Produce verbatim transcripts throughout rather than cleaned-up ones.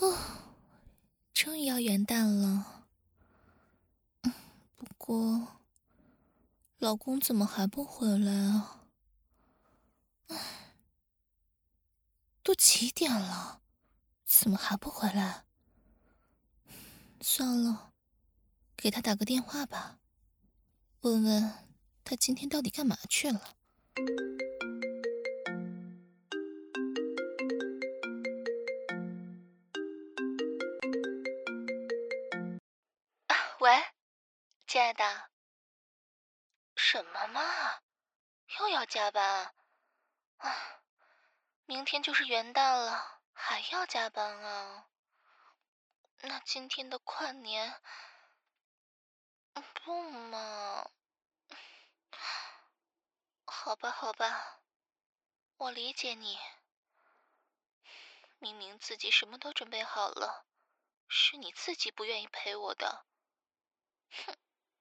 哦，终于要元旦了，不过老公怎么还不回来啊？都几点了，怎么还不回来？算了，给他打个电话吧，问问他今天到底干嘛去了。喂，亲爱的。什么嘛，又要加班？啊，明天就是元旦了，还要加班啊？那今天的跨年，不嘛？好吧，好吧，我理解你。明明自己什么都准备好了，是你自己不愿意陪我的。哼，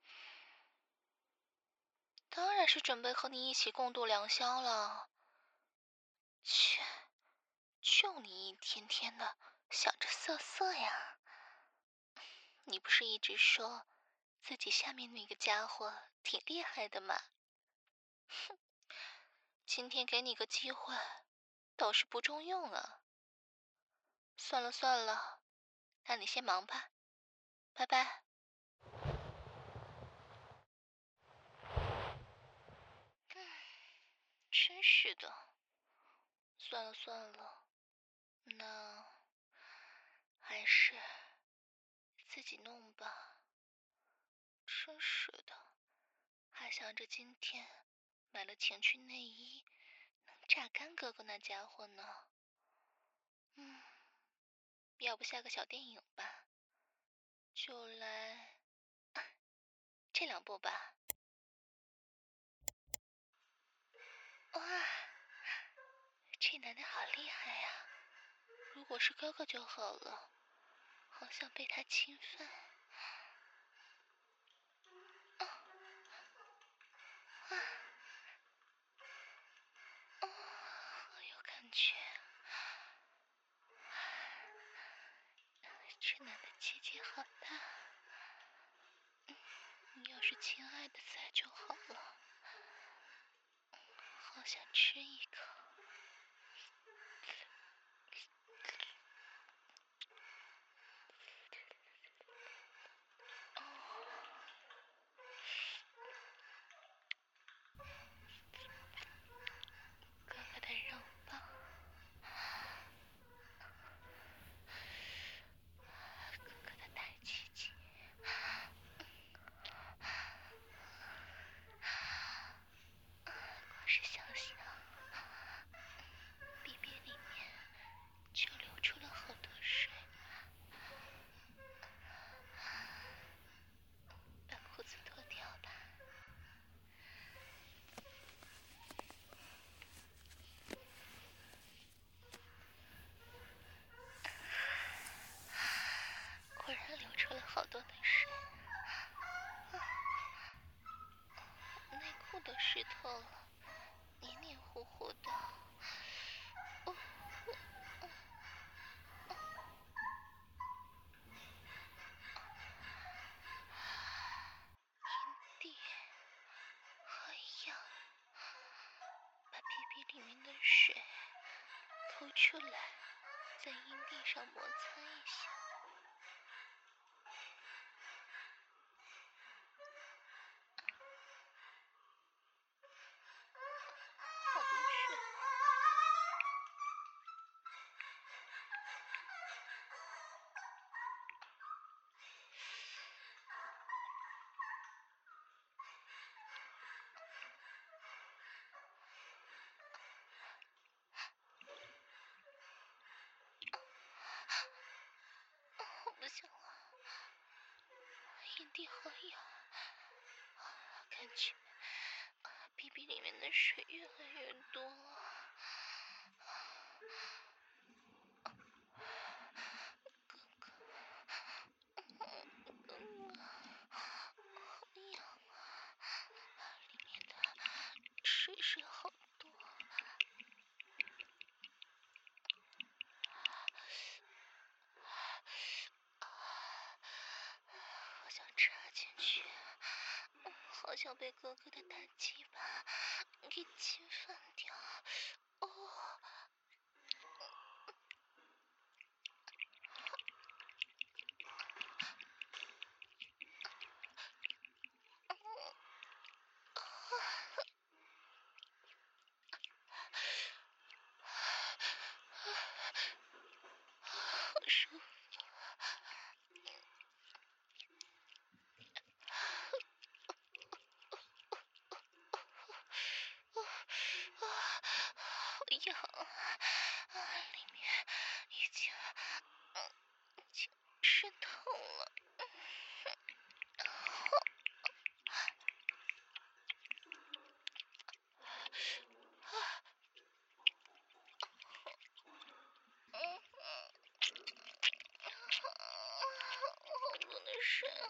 当然是准备和你一起共度良宵了。切，就你一天天的想着色色呀。你不是一直说自己下面那个家伙挺厉害的吗？哼，今天给你个机会，倒是不中用啊。算了算了，那你先忙吧，拜拜。嗯，真是的。算了算了，那还是自己弄吧。真是的，还想着今天买了情趣内衣能榨干哥哥那家伙呢。嗯，要不下个小电影吧，就来、啊、这两部吧。哇，这男的好厉害呀！如果是哥哥就好了，好想被他侵犯。啊啊啊！好有感觉。这男的鸡鸡好大。嗯，你要是亲爱的在就好了。好想吃一口。哥哥的肉棒，哥哥的大鸡鸡，光是想想，鼻鼻里面就流出了好多水。把裤子脱掉吧。果然流出了好多的水。内裤都湿透了，黏黏糊糊的。哦，阴蒂好痒，把屁屁里面的水抠出来，在阴蒂上摩擦一下。好多水。我不行了，阴蒂好痒，感觉屁屁里面的水越来越多了。水水好多。 想被哥哥的大鸡巴给侵犯掉。哦。好舒服。好痒啊！里面已经已经湿透了。好多的水啊！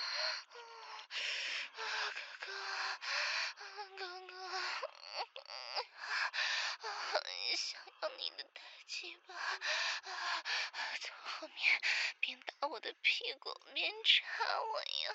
啊，哥哥，哥哥，想要你的大鸡巴，从后面边打我的屁股边插我呀！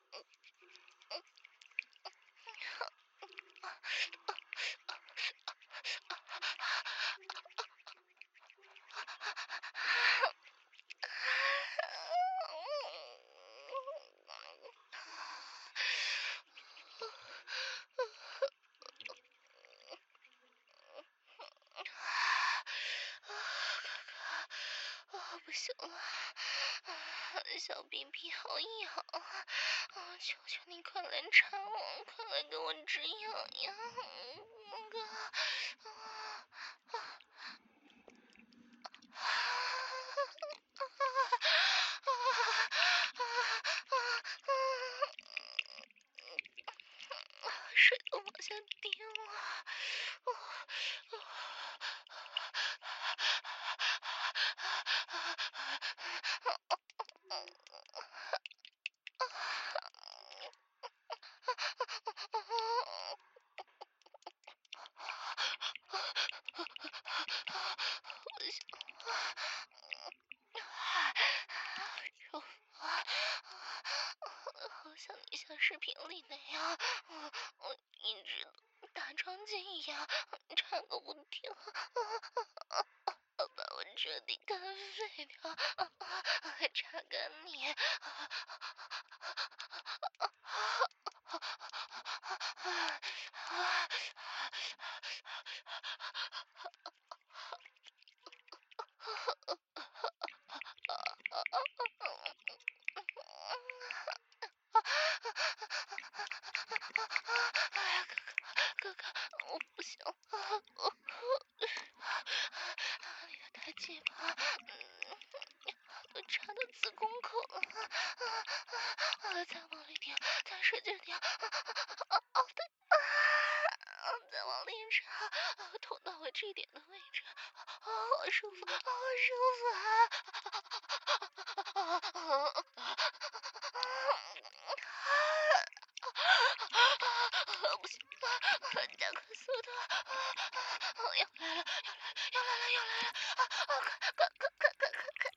不行了，小逼逼好痒啊！求求你快来插我，快来给我止痒呀，哥！水都往下滴了。好像你像视频里那样，我一直打桩机一样插个不停，把我彻底干废掉，插干你。哥哥，我不行了，你的大鸡巴，都插到子宫口了，再往里点，再使劲点，再往里插，捅到我这点的位置，好舒服，好舒服。不行，加快速度！要来了，要来了，要来了，要来了！快快快快快快快！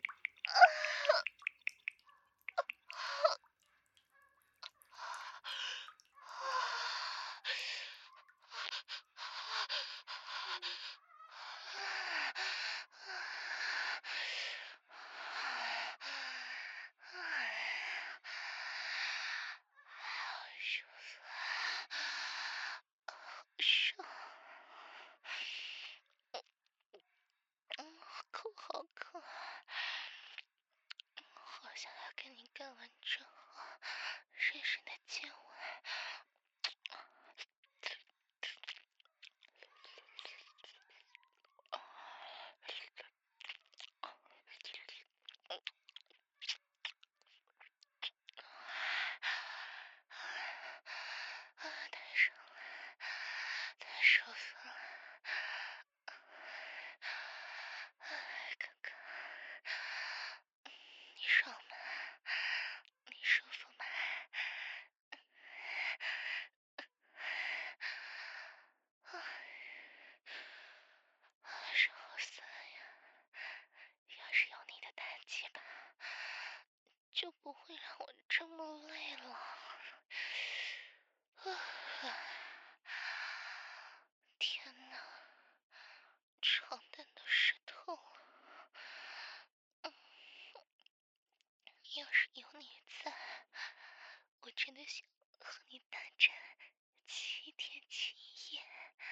舒服，爽，嗯，口好渴，好想要跟你干完之后，深深的接吻。太爽了，太舒服了，哥哥，你爽吗？你舒服吗？是好酸呀！要是有你的大鸡巴，就不会让我这么累了。 天哪，床单都湿透了。嗯，要是有你在，我真的想和你大战七天七夜。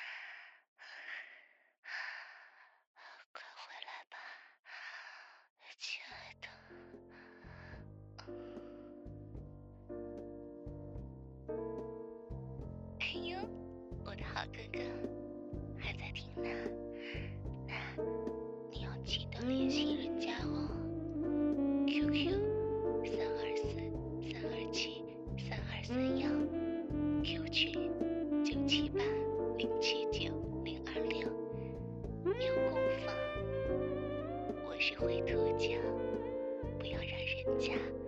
快回来吧，亲爱的。哎呦，我的好哥哥，还在听呢？那你要记得联系人家哦。Q Q 三二四三二七三二三幺 ，Q 群九七八零七九零二六，有功放。我是灰兔酱，不要让人家